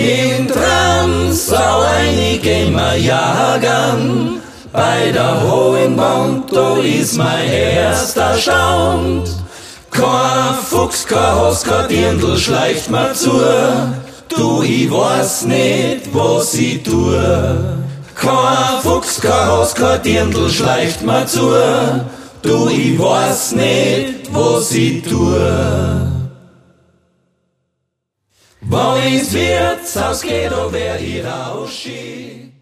Im Tram sau einige mal jagen, bei der hohen Wand, da ist mein Herz erstaunt. Kein Fuchs, kein Haus, kein Dirndl schleicht mir zu, du, ich weiß nicht, was ich tue. Kein Fuchs, kein Haus, kein Dirndl schleicht mir zu, du, ich weiß nicht, was ich tue. Wenn ins Wirtshaus geht, da wär ich rauschi.